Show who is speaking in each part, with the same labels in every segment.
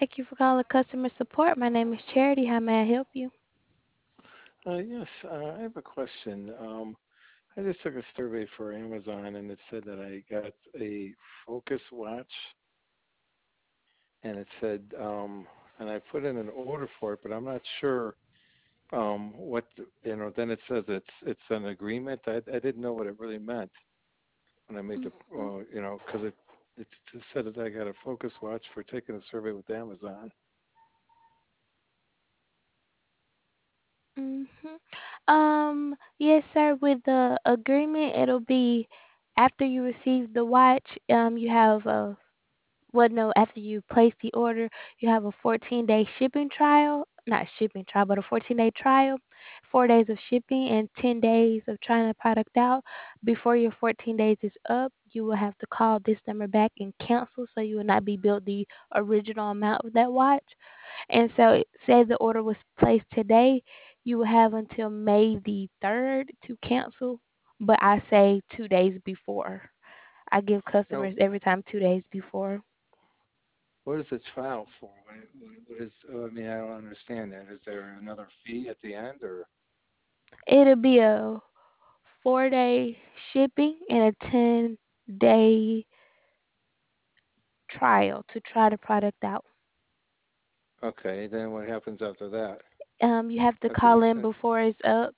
Speaker 1: Thank you for calling customer support. My name is Charity. How may I help you?
Speaker 2: Yes, I have a question. I just took a survey for Amazon and it said that I got a Focus watch and it said, and I put in an order for it, but I'm not sure then it says it's an agreement. I didn't know what it really meant when I made the,
Speaker 1: Mhm.
Speaker 2: because it just said that I got a Focus watch for taking a survey with Amazon.
Speaker 1: Mhm. Yes, sir. With the agreement, it'll be after you receive the watch. You have a well, no, after you place the order, you have a 14-day shipping trial. Not shipping trial, but a 14-day trial. 4 days of shipping and 10 days of trying the product out. Before your 14 days is up, you will have to call this number back and cancel, so you will not be billed the original amount of that watch. And so, say the order was placed today, you will have until May the 3rd to cancel. But I say 2 days before. I give
Speaker 2: Now,
Speaker 1: customers every time 2 days before.
Speaker 2: what is the trial for? What is, I mean, I don't understand that. Is there another fee at the end or?
Speaker 1: It'll be a 4-day shipping and a 10-day trial to try the product out.
Speaker 2: Okay, then what happens after that?
Speaker 1: You have to
Speaker 2: After the,
Speaker 1: call in before it's up.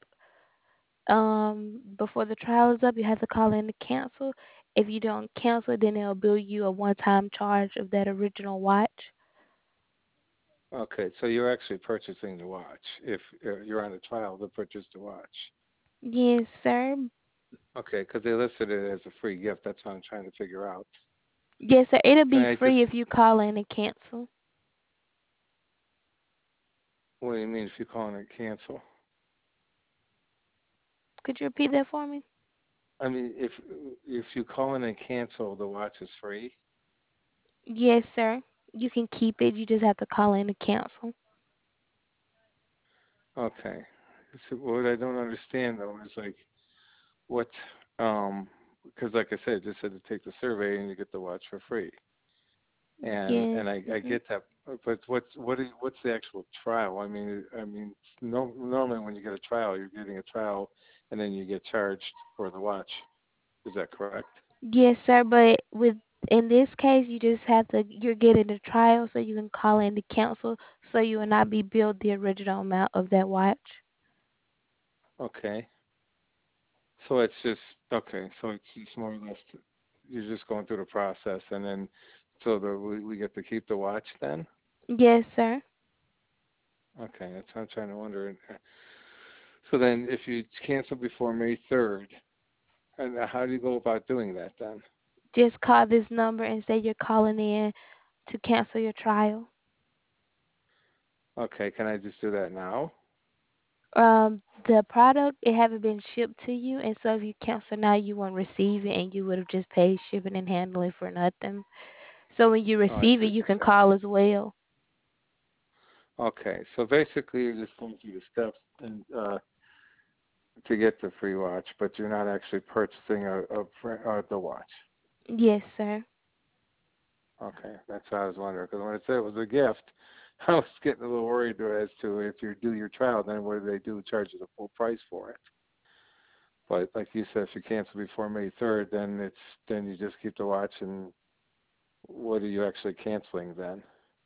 Speaker 1: Before the trial is up, you have to call in to cancel. If you don't cancel, then they'll bill you a one-time charge of that original watch.
Speaker 2: okay, so you're actually purchasing the watch. If you're on a trial to purchase the watch.
Speaker 1: Yes, sir.
Speaker 2: Okay, because they listed it as a free gift. That's what I'm trying to figure out.
Speaker 1: Yes, sir. It'll
Speaker 2: Can
Speaker 1: be
Speaker 2: I just,
Speaker 1: free if you call in and cancel.
Speaker 2: what do you mean if you call in and cancel?
Speaker 1: Could you repeat that for me?
Speaker 2: I mean, if you call in and cancel, the watch is free.
Speaker 1: Yes, sir. You can keep it. You just have to call in to cancel.
Speaker 2: Okay. So what I don't understand though is like what, um, because like I said, it just said to take the survey and you get the watch for free.
Speaker 1: Yes.
Speaker 2: And I
Speaker 1: Mhm.
Speaker 2: get that, but what's the actual trial? I mean, no, normally when you get a trial, you're getting a trial, and then you get charged for the watch. Is that correct?
Speaker 1: Yes, sir. But with in this case, you just have to. You're getting a trial, so you can call in to cancel, so you will not be billed the original amount of that watch.
Speaker 2: Okay, so it's just okay. So it's just more or less you're just going through the process, and then so we get to keep the watch then.
Speaker 1: Yes, sir.
Speaker 2: Okay, that's what I'm trying to wonder. So then, if you cancel before May 3rd, and how do you go about doing that then?
Speaker 1: Just call this number and say you're calling in to cancel your trial.
Speaker 2: Okay, can I just do that now?
Speaker 1: The product it haven't been shipped to you, and so if you cancel now, you won't receive it, and you would have just paid shipping and handling for nothing. So when you
Speaker 2: Oh, I
Speaker 1: receive it,
Speaker 2: see what
Speaker 1: you can
Speaker 2: you're saying.
Speaker 1: call as well.
Speaker 2: Okay, so basically you're just going through the steps and to get the free watch, but you're not actually purchasing the watch.
Speaker 1: Yes, sir.
Speaker 2: Okay, that's what I was wondering. Because when it said it was a gift, I was getting a little worried as to if you do your trial, then what do they do? Charge you the full price for it. But like you said, if you cancel before May 3rd, then you just keep the watch, and what are you actually canceling then?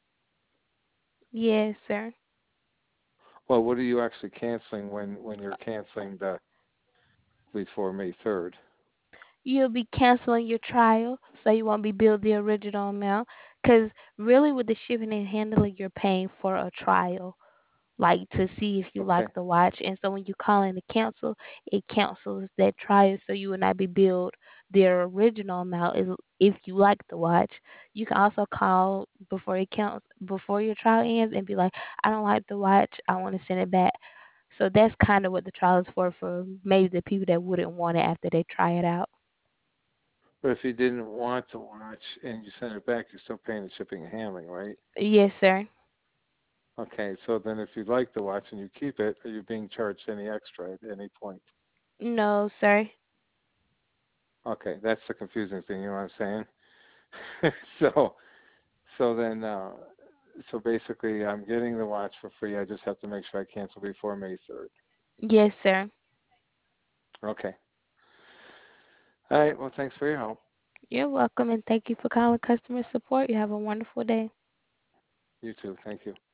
Speaker 1: Yes, sir.
Speaker 2: Well, what are you actually canceling when you're canceling the before May 3rd?
Speaker 1: You'll be canceling your trial, so you won't be billed the original amount. Because really, with the shipping and handling, you're paying for a trial, like to see if you like
Speaker 2: Okay.
Speaker 1: the watch. And so when you call in to cancel, it cancels that trial, so you will not be billed their original amount if you like the watch. You can also call before it counts before your trial ends and be like, I don't like the watch, I want to send it back. So that's kind of what the trial is for maybe the people that wouldn't want it after they try it out.
Speaker 2: But if you didn't want to watch and you send it back, you're still paying the shipping and handling, right?
Speaker 1: Yes, sir.
Speaker 2: Okay, so then if you like the watch and you keep it, are you being charged any extra at any point?
Speaker 1: No, sir.
Speaker 2: Okay, that's the confusing thing, you know what I'm saying? so so then So basically, I'm getting the watch for free. I just have to make sure I cancel before May 3rd.
Speaker 1: Yes, sir.
Speaker 2: Okay. All right. Well, thanks for your help.
Speaker 1: You're welcome, and thank you for calling customer support. You have a wonderful day.
Speaker 2: You too. Thank you.